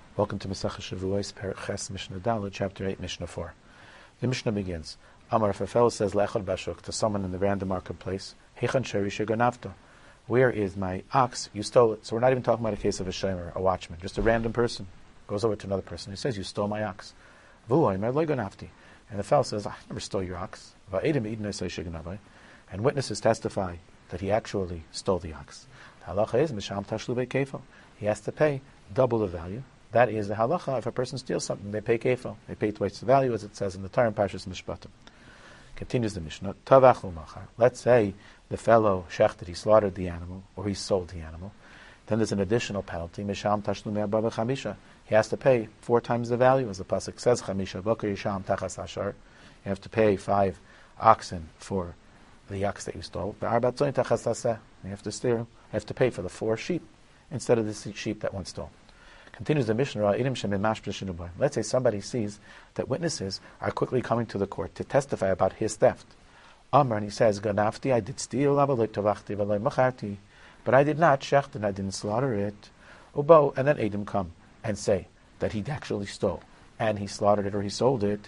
Welcome to Masechah Shavuos, Perek Ches, Mishnah Daled, Chapter 8, Mishnah 4. The Mishnah begins, Amar, if a fellow says Lechad Bashuk to someone in the random marketplace, Hechan Sheri Sheganavta, where is my ox? You stole it. So we're not even talking about a case of a shomer, a watchman, just a random person goes over to another person. He says, you stole my ox. And the fellow says, I never stole your ox. And witnesses testify that he actually stole the ox. The halacha is Misham Tashlu Kefo. He has to pay double the value. That is the halacha. If a person steals something, they pay kefil. They pay twice the value, as it says in the Torah, Parshas Mishpatim. Continues the Mishnah. Tavach l'machar. Let's say the fellow shechted, he slaughtered the animal, or he sold the animal. Then there's an additional penalty. Misham tashlumei arba v'chamisha. He has to pay 4 times the value, as the pasuk says. Chamisha v'kar yisham tachas ashar. You have to pay 5 oxen for the ox that you stole. V'arba tzoyin tachas aseh. You have to steer. You have to pay for the 4 sheep instead of the sheep that one stole. Continues the Mishnah. Let's say somebody sees that witnesses are quickly coming to the court to testify about his theft. Amr, and he says, Ganafti, I did steal, but I did not shecht, and I didn't slaughter it. Ubo, and then Edom come and say that he actually stole, and he slaughtered it or he sold it.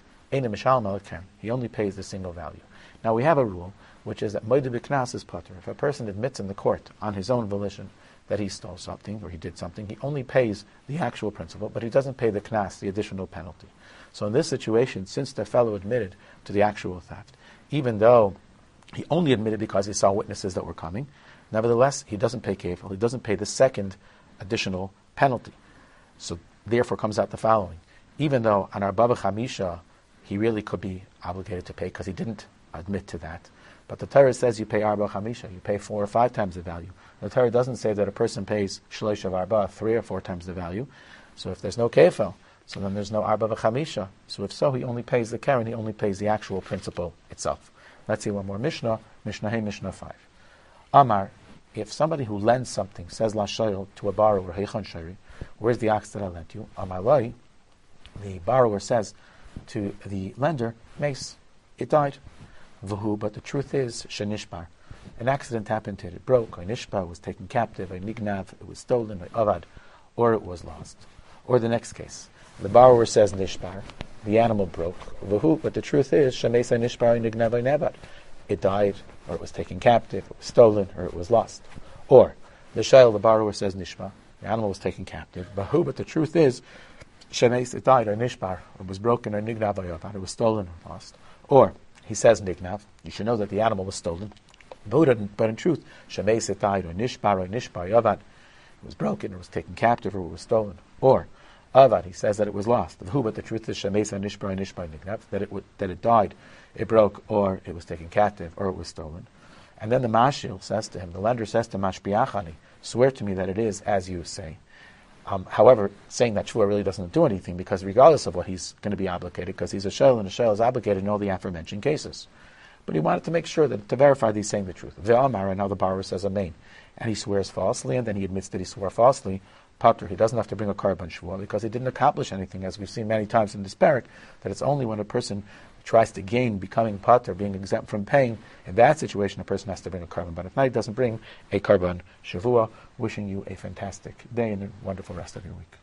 He only pays the single value. Now we have a rule, which is that Moed b'knas is patur. If a person admits in the court on his own volition that he stole something or he did something, he only pays the actual principal, but he doesn't pay the knas, the additional penalty. So in this situation, since the fellow admitted to the actual theft, even though he only admitted because he saw witnesses that were coming, nevertheless, he doesn't pay kefil, he doesn't pay the second additional penalty. So therefore comes out the following. Even though on our Baba Chamisha, he really could be obligated to pay because he didn't admit to that. But the Torah says you pay Arba Chamisha, you pay 4 or 5 times the value. The Torah doesn't say that a person pays Shlosh of Arba, 3 or 4 times the value. So if there's no kefil, so then there's no Arba v'chamisha. So if so, he only pays the keren, he only pays the actual principal itself. Let's see one more Mishnah, Mishnah Hey, Mishnah 5. Amar, if somebody who lends something says La Shoyl to a borrower, Heichon Shari, where's the ox that I lent you? Amar Lai, the borrower says to the lender, Mace, it died. V'hu, but the truth is, Shenishbar. An accident happened to it. It broke, or Nishbar was taken captive, or Nignav, it was stolen, or Avad, or it was lost. Or the next case. The borrower says Nishbar, the animal broke. V'hu, but the truth is, Shemesa Nishbar, Nignav, or Nevad. It died, or it was taken captive, it was stolen, or it was lost. Or, the Shail, the borrower says Nishbar, the animal was taken captive. V'hu, but the truth is, Shemes, it died, or Nishbar, it was broken, or Nignav, or Avad, it was stolen, or lost. Or, he says Nignav, you should know that the animal was stolen. But in truth, Shemes, it died, or Nishbar, Yavad, it was broken, or it was taken captive, or it was stolen. Or, Avad, he says that it was lost. Who, but the truth is Shemes, Nishbar, Nignav, that it died, it broke, or it was taken captive, or it was stolen. And then the Mashil says to him, the lender says to Mashbiachani, swear to me that it is as you say. However, saying that shvua really doesn't do anything, because regardless of what he's going to be obligated, because he's a shel, and a shel is obligated in all the aforementioned cases. But he wanted to make sure that to verify that he's saying the truth. Ve'amar, and now the borrower says amen, and he swears falsely, and then he admits that he swore falsely. Pater, he doesn't have to bring a korban shvua because he didn't accomplish anything, as we've seen many times in this parak, that it's only when a person tries to gain becoming pater, being exempt from paying, in that situation a person has to bring a korban. But if not, he doesn't bring a korban shavua. Wishing you a fantastic day and a wonderful rest of your week.